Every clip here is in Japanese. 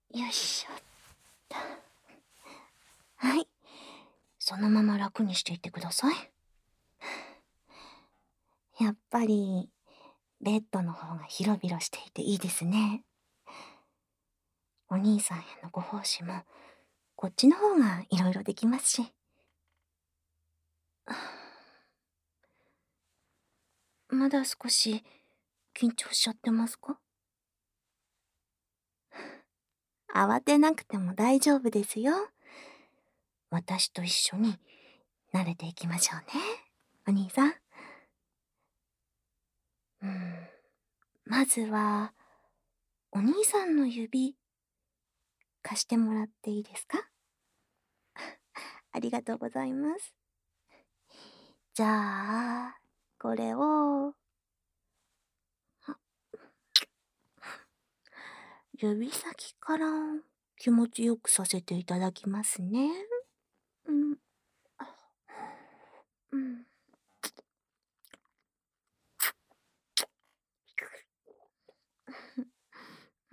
よいしょっと。はい。そのまま楽にしていってください。やっぱり、ベッドの方が広々していていいですね。お兄さんへのご奉仕も、こっちの方がいろいろできますし。まだ少し緊張しちゃってますか？慌てなくても大丈夫ですよ。私と一緒に慣れていきましょうね。お兄さん。うん。まずは、お兄さんの指、貸してもらっていいですか？ありがとうございます。じゃあ、これを、指先から気持ちよくさせていただきますね。うん。うん。うん。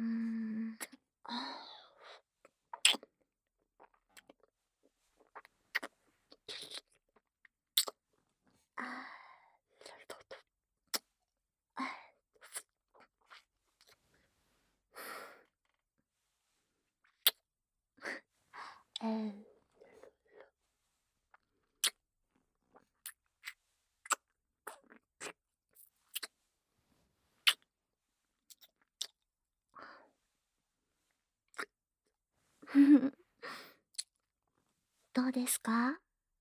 えーどうですか？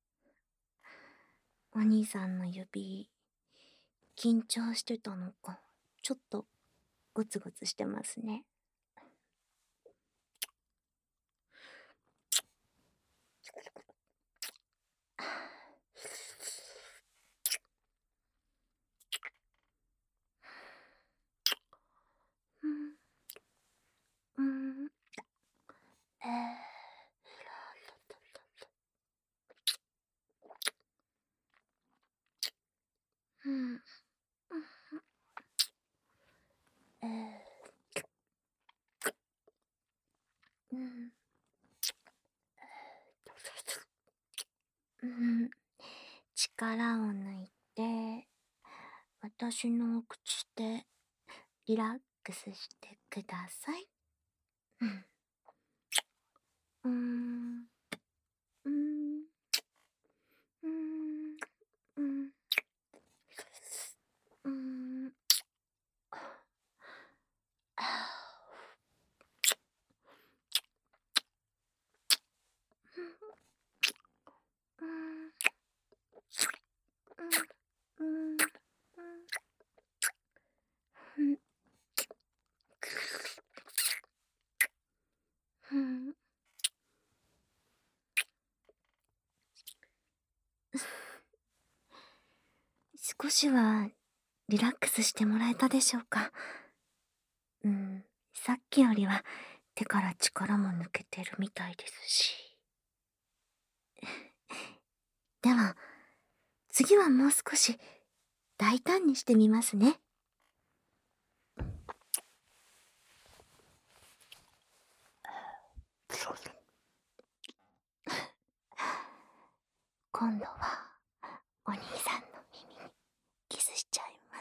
お兄さんの指、緊張してたのか、ちょっとゴツゴツしてますね。うん、うん、えうん、えーうん、うん、力を抜いて、私の口でリラックスしてください。うん、うん、うん、うん、うん、うん、うん、うん、うん、うん。少しはリラックスしてもらえたでしょうか？うん、さっきよりは手から力も抜けてるみたいですし。では、次はもう少し大胆にしてみますね。今度はお兄さんの耳にキスしちゃいます。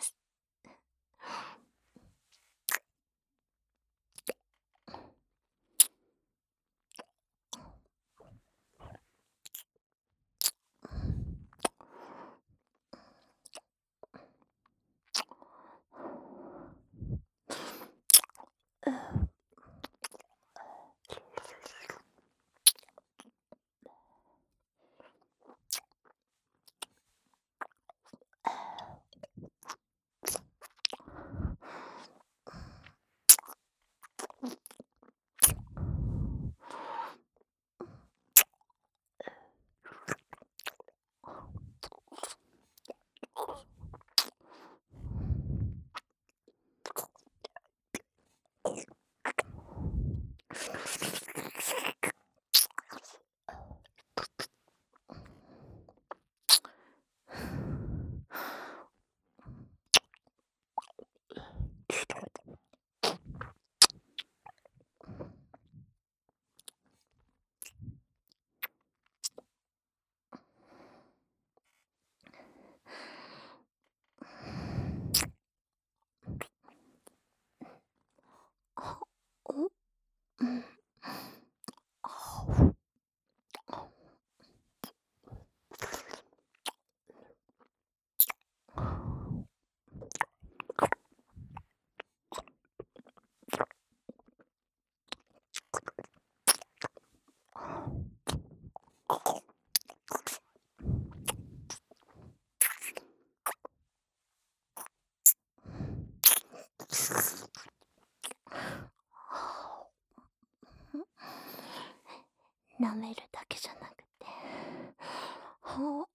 舐めるだけじゃなくて、ほ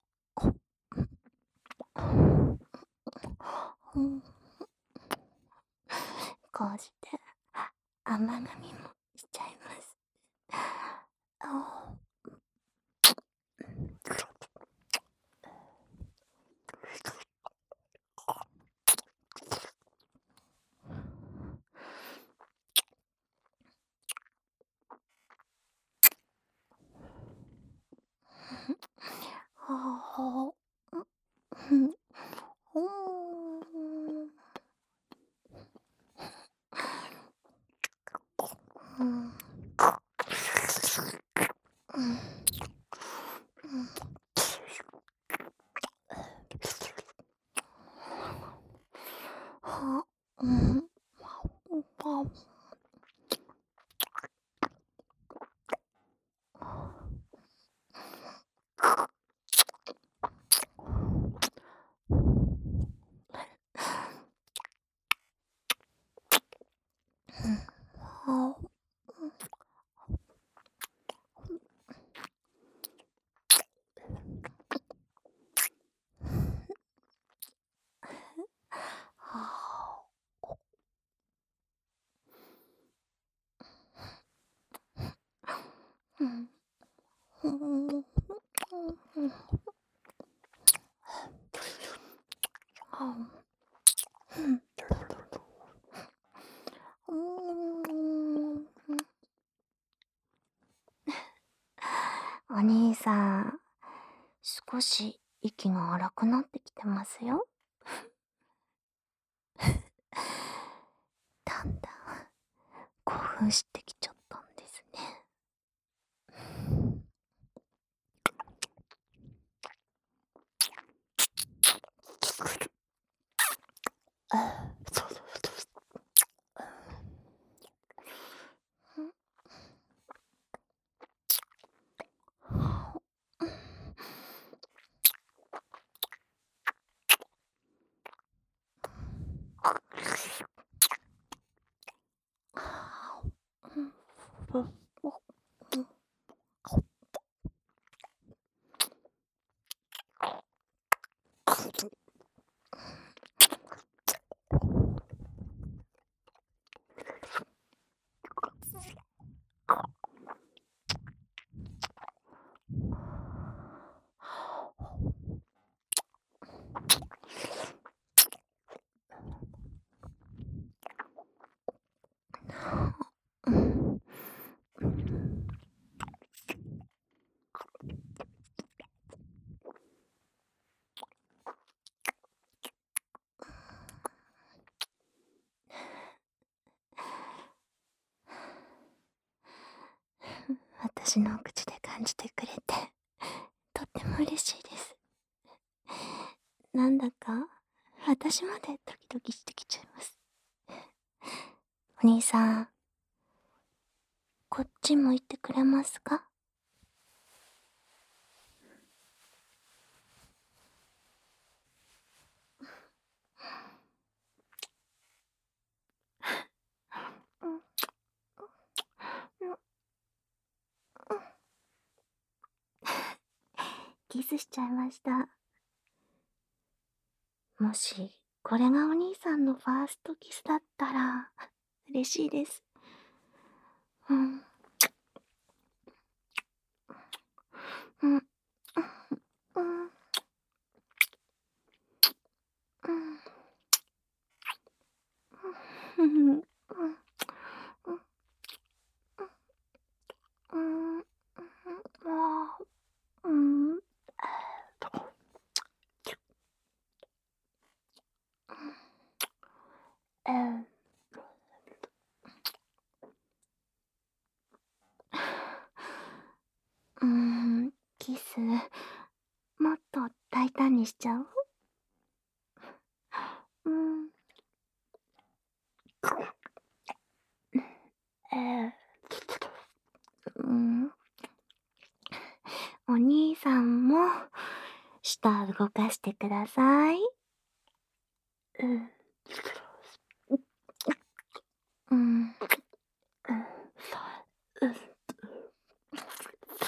うん、こうして甘噛みもしちゃいます。ああ、うん、うん、うん、は、うん、は、は、うん、うん、うん、お兄さん、少し息が荒くなってきてますよ。だんだん興奮してきちゃったんですね。私の口で感じてくれて、とっても嬉しいです。なんだか、私までドキドキしてきちゃいます。お兄さん、こっち向いてくれますか？うん、キスしちゃいました。もし、これがお兄さんのファーストキスだったら、嬉しいです。うん、うん、うん、うん、うん、うん、うん、うん、うん、うん、うん、キス、もっと大胆にしちゃう？うん、うん、お兄さんも、舌動かしてください。うん、うん、うん、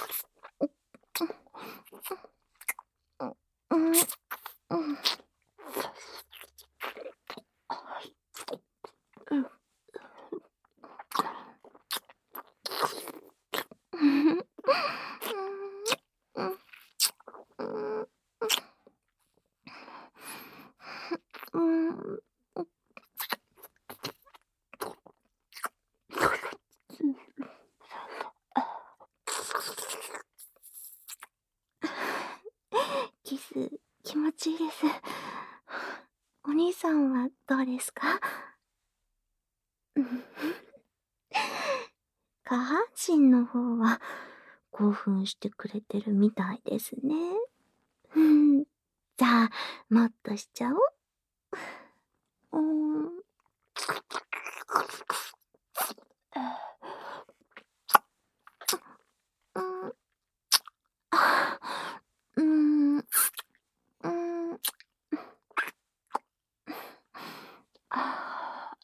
気持ちいいです。お兄さんはどうですか？下半身の方は興奮してくれてるみたいですね。うん。じゃあ、もっとしちゃおう。うーん。うん。あうーん。うーん。あ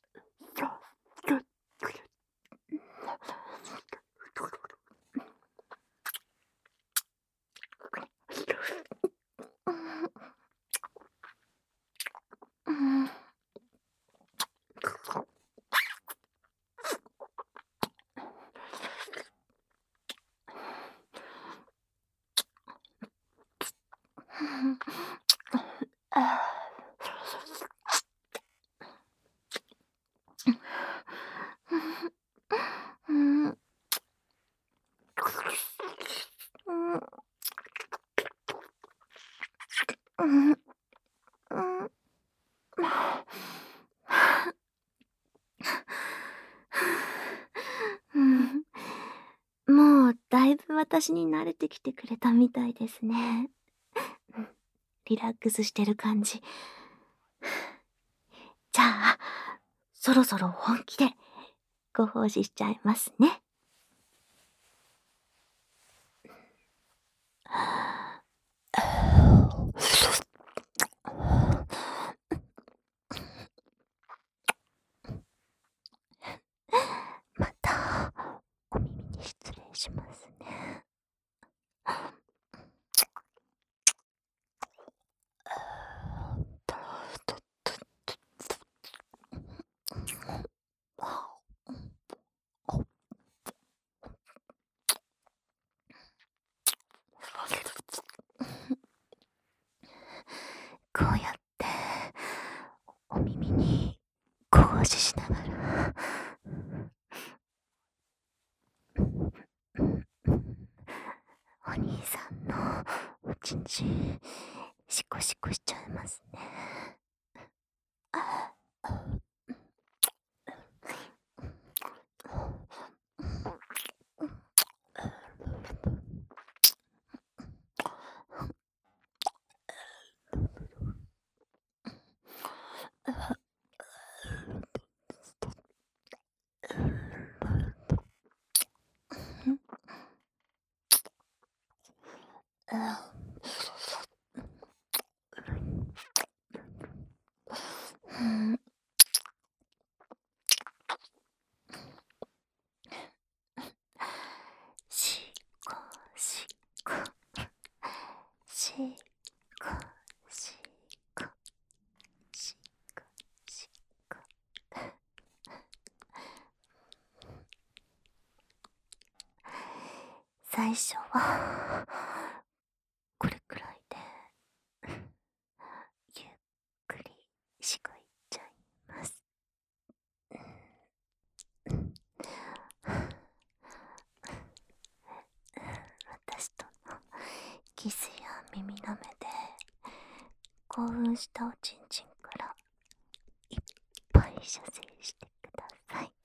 うん。うん。うん。うん。もうだいぶ私に慣れてきてくれたみたいですね。リラックスしてる感じ。じゃあ、そろそろ本気でご奉仕しちゃいますね。また、お耳に失礼しますね。こうやってお耳にご奉仕しながらお兄さんのおちんちんシコシコしちゃいますね。シコシコシコシコシコシコ。最初はこれくらいでゆっくりしこいちゃいます。私とのキスや耳舐めで興奮したおちんちんからいっぱい射精してください。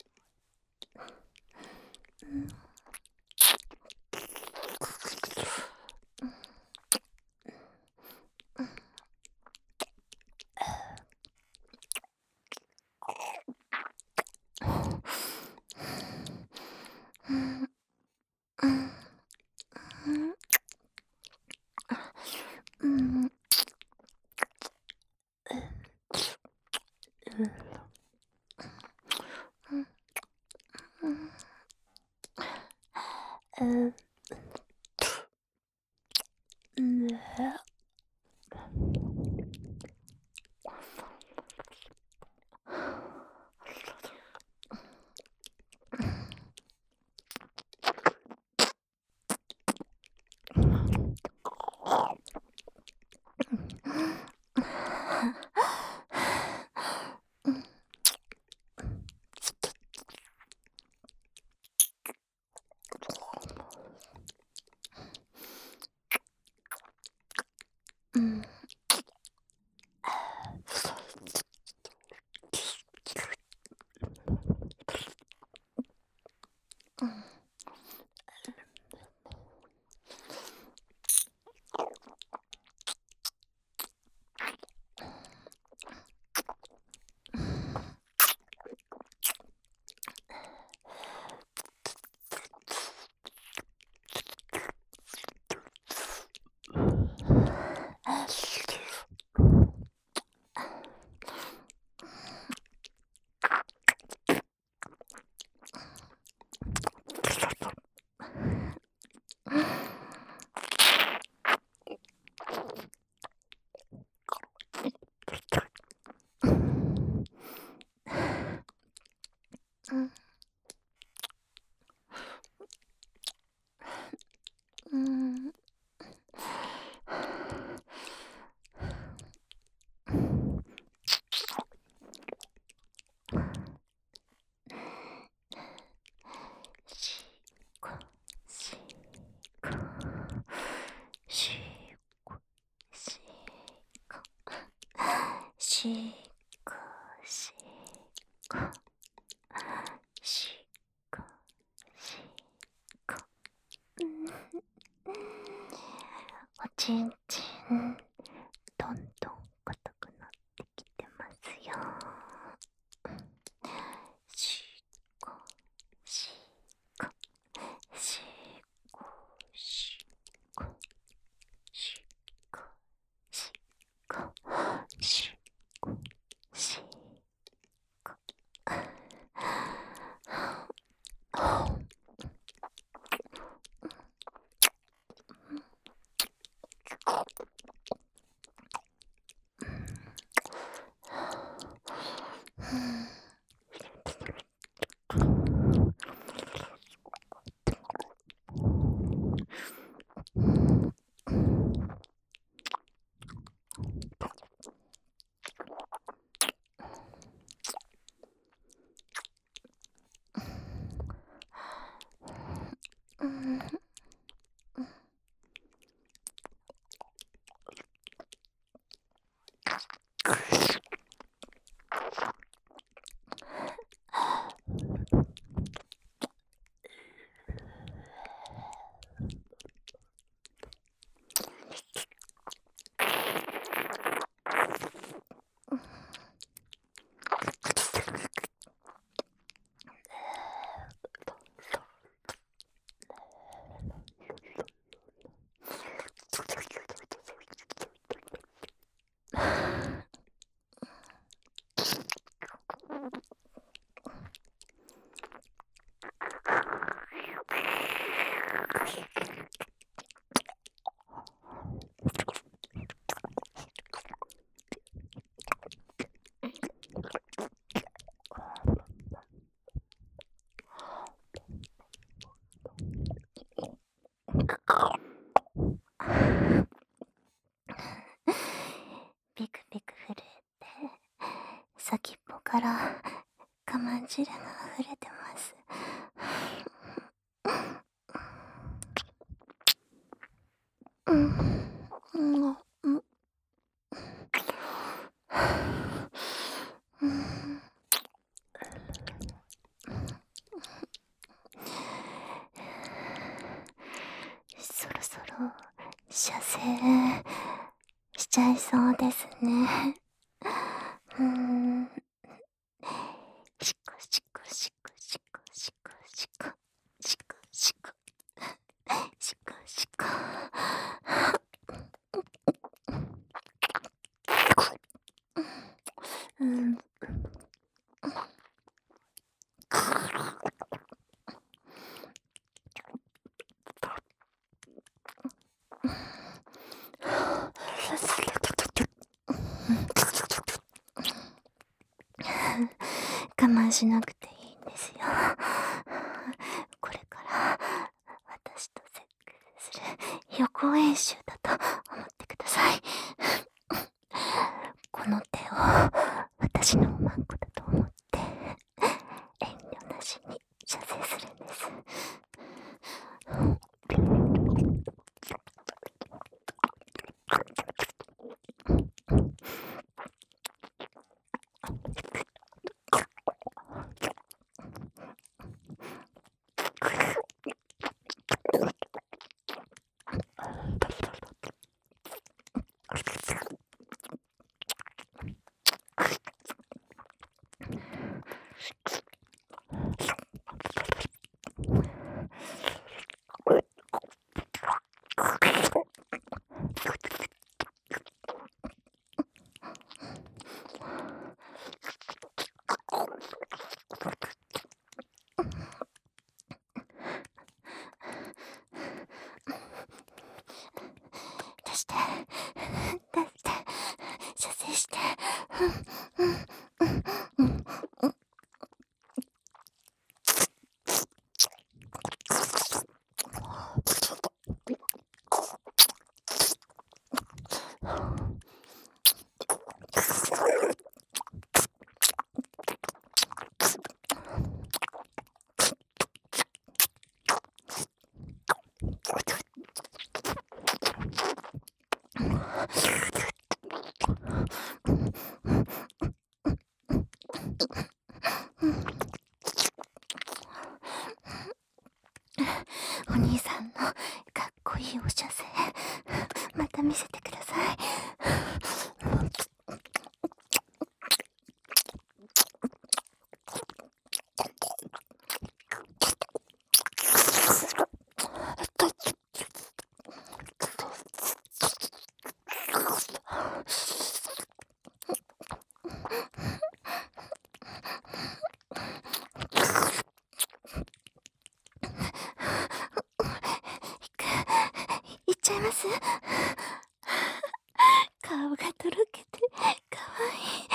しこしこしこしこ、おちんちんどんどん硬くなってきてますよ。しこしこしこしこしこしこしこしこ。ピクピク震えて、先っぽから我慢汁が溢れてます。そろそろ射精しちゃいそうですね。しこしこしこしこしこしこしこしこしこしこ。我慢しなくていいんですよ。これから私とセックスする予行演習だと思ってください。この手を私のおまんこだと思って遠慮なしに射精するんです。 お兄さんのかっこいいお射精、また見せてください。いっちゃいます。顔がとろけてかわいい。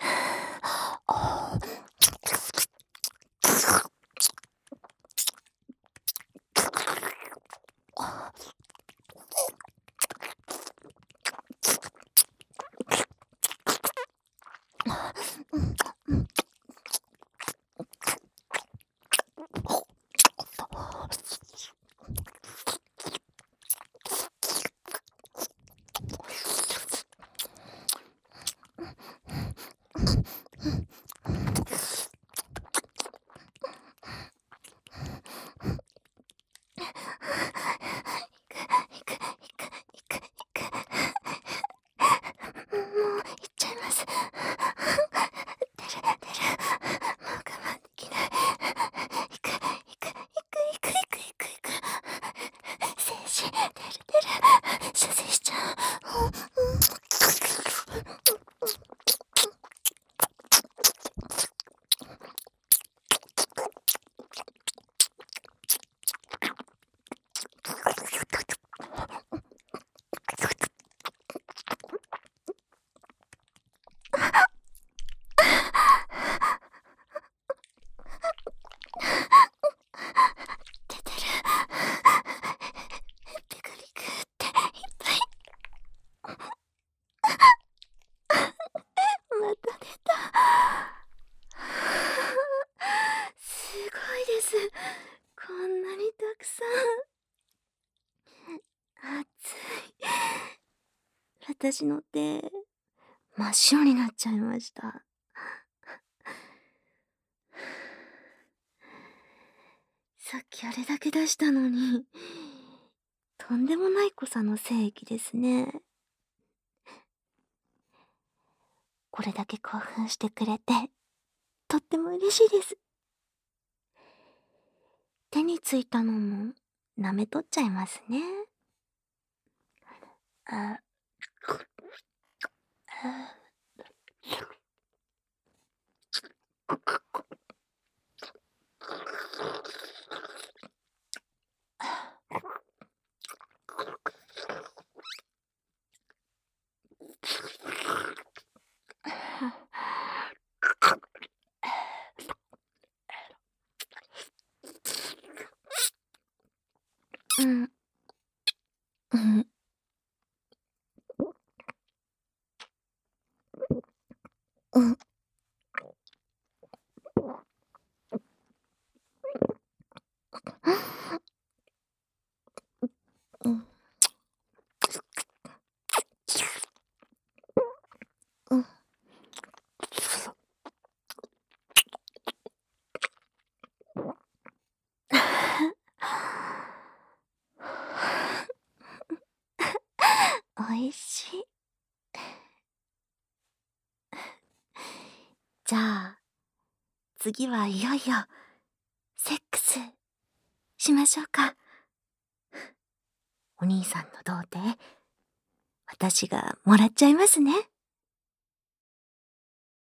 もう行っちゃいます。出る。もう我慢できない。行く。精子、出る。射精しちゃう。出てる。ペグリグっていっぱい。また出た。すごいです。こんなにたくさん。熱い。私の手、真っ白になっちゃいました。さっきあれだけ出したのに、とんでもない濃さの精液ですね。これだけ興奮してくれて、とっても嬉しいです。手についたのも、舐めとっちゃいますね。あ、あ、うん、うん、うん、うん、うん。おいしい。じゃあ、次はいよいよ、セックス、しましょうか。お兄さんの童貞、私がもらっちゃいますね。